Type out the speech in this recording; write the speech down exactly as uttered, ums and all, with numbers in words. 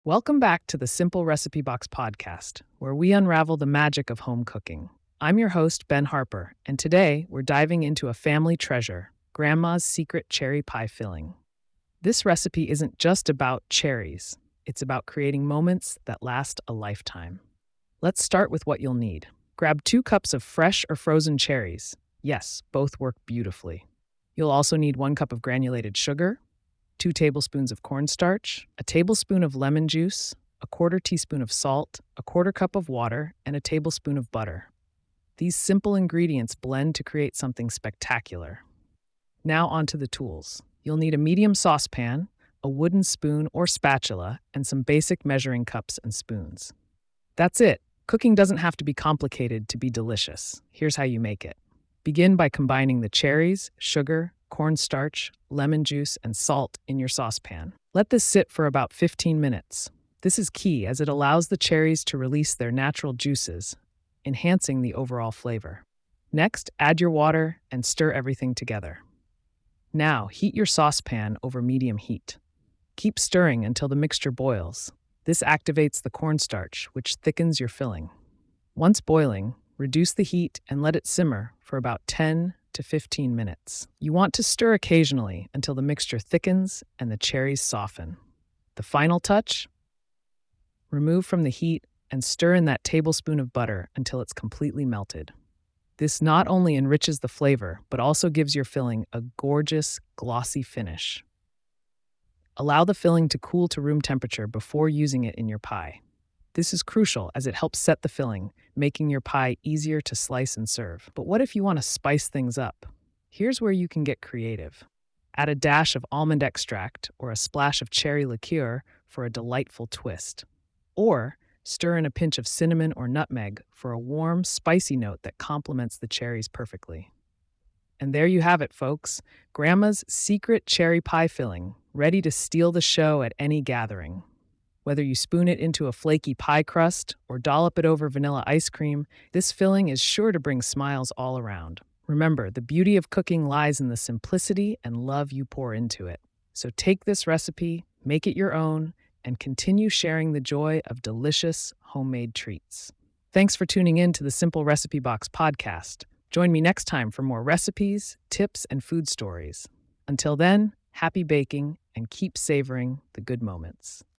Welcome back to the Simple Recipe Box podcast, where we unravel the magic of home cooking. I'm your host, Ben Harper, and today we're diving into a family treasure, Grandma's secret cherry pie filling. This recipe isn't just about cherries, it's about creating moments that last a lifetime. Let's start with what you'll need. Grab two cups of fresh or frozen cherries. Yes, both work beautifully. You'll also need one cup of granulated sugar, two tablespoons of cornstarch, a tablespoon of lemon juice, a quarter teaspoon of salt, a quarter cup of water, and a tablespoon of butter. These simple ingredients blend to create something spectacular. Now onto the tools. You'll need a medium saucepan, a wooden spoon or spatula, and some basic measuring cups and spoons. That's it. Cooking doesn't have to be complicated to be delicious. Here's how you make it. Begin by combining the cherries, sugar, cornstarch, lemon juice, and salt in your saucepan. Let this sit for about fifteen minutes. This is key as it allows the cherries to release their natural juices, enhancing the overall flavor. Next, add your water and stir everything together. Now, heat your saucepan over medium heat. Keep stirring until the mixture boils. This activates the cornstarch, which thickens your filling. Once boiling, reduce the heat and let it simmer for about ten to fifteen minutes. You want to stir occasionally until the mixture thickens and the cherries soften. The final touch? Remove from the heat and stir in that tablespoon of butter until it's completely melted. This not only enriches the flavor, but also gives your filling a gorgeous, glossy finish. Allow the filling to cool to room temperature before using it in your pie. This is crucial as it helps set the filling, making your pie easier to slice and serve. But what if you want to spice things up? Here's where you can get creative. Add a dash of almond extract or a splash of cherry liqueur for a delightful twist. Or stir in a pinch of cinnamon or nutmeg for a warm, spicy note that complements the cherries perfectly. And there you have it, folks. Grandma's secret cherry pie filling, ready to steal the show at any gathering. Whether you spoon it into a flaky pie crust or dollop it over vanilla ice cream, this filling is sure to bring smiles all around. Remember, the beauty of cooking lies in the simplicity and love you pour into it. So take this recipe, make it your own, and continue sharing the joy of delicious homemade treats. Thanks for tuning in to the Simple Recipe Box podcast. Join me next time for more recipes, tips, and food stories. Until then, happy baking and keep savoring the good moments.